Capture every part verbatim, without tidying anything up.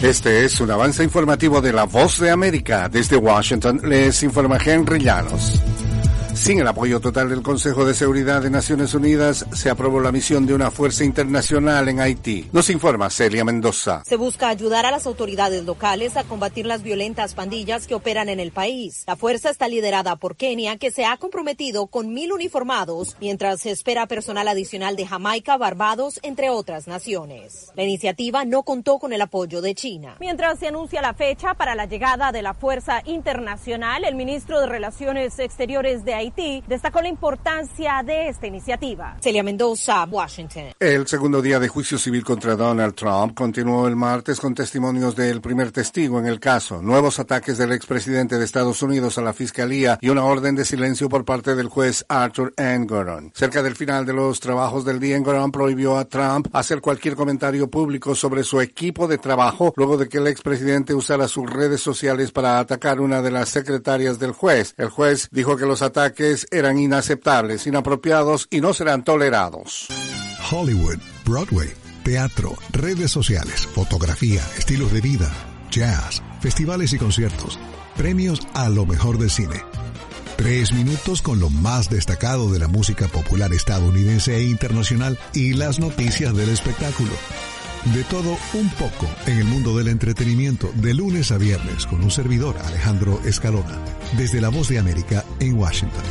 Este es un avance informativo de La Voz de América. Desde Washington les informa Henry Llanos. Sin el apoyo total del Consejo de Seguridad de Naciones Unidas, se aprobó la misión de una fuerza internacional en Haití. Nos informa Celia Mendoza. Se busca ayudar a las autoridades locales a combatir las violentas pandillas que operan en el país. La fuerza está liderada por Kenia, que se ha comprometido con mil uniformados, mientras se espera personal adicional de Jamaica, Barbados, entre otras naciones. La iniciativa no contó con el apoyo de China. Mientras se anuncia la fecha para la llegada de la fuerza internacional, el ministro de Relaciones Exteriores de Haití destacó la importancia de esta iniciativa. Celia Mendoza, Washington. El segundo día de juicio civil contra Donald Trump continuó el martes con testimonios del primer testigo en el caso, nuevos ataques del expresidente de Estados Unidos a la fiscalía y una orden de silencio por parte del juez Arthur Engoron. Cerca del final de los trabajos del día, Engoron prohibió a Trump hacer cualquier comentario público sobre su equipo de trabajo luego de que el expresidente usara sus redes sociales para atacar una de las secretarias del juez. El juez dijo que los ataques eran inaceptables, inapropiados y no serán tolerados. Hollywood, Broadway, teatro, redes sociales, fotografía, estilos de vida, jazz, festivales y conciertos, premios a lo mejor del cine. Tres minutos con lo más destacado de la música popular estadounidense e internacional y las noticias del espectáculo. De todo un poco en el mundo del entretenimiento, de lunes a viernes, con un servidor, Alejandro Escalona, desde La Voz de América en Washington.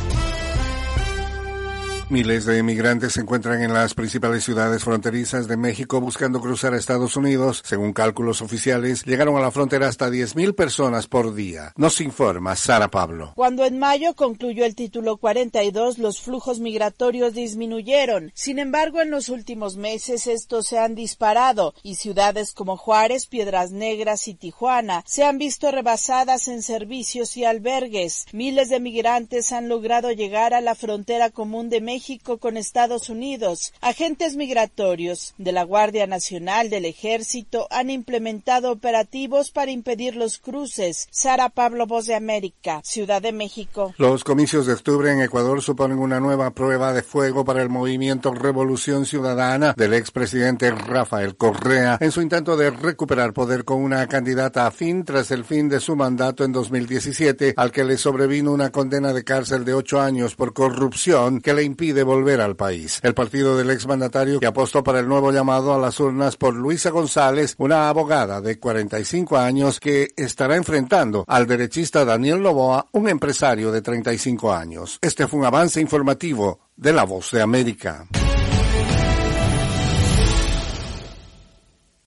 Miles de inmigrantes se encuentran en las principales ciudades fronterizas de México buscando cruzar a Estados Unidos. Según cálculos oficiales, llegaron a la frontera hasta diez mil personas por día. Nos informa Sara Pablo. Cuando en mayo concluyó el título cuarenta y dos, los flujos migratorios disminuyeron. Sin embargo, en los últimos meses estos se han disparado y ciudades como Juárez, Piedras Negras y Tijuana se han visto rebasadas en servicios y albergues. Miles de migrantes han logrado llegar a la frontera común de México México con Estados Unidos. Agentes migratorios de la Guardia Nacional, del Ejército, han implementado operativos para impedir los cruces. Sara Pablo, Voz de América, Ciudad de México. Los comicios de octubre en Ecuador suponen una nueva prueba de fuego para el movimiento Revolución Ciudadana del expresidente Rafael Correa en su intento de recuperar poder con una candidata afín tras el fin de su mandato en dos mil diecisiete, al que le sobrevino una condena de cárcel de ocho años por corrupción que le impide de volver al país. El partido del exmandatario, que apostó para el nuevo llamado a las urnas por Luisa González, una abogada de cuarenta y cinco años que estará enfrentando al derechista Daniel Noboa, un empresario de treinta y cinco años. Este fue un avance informativo de La Voz de América.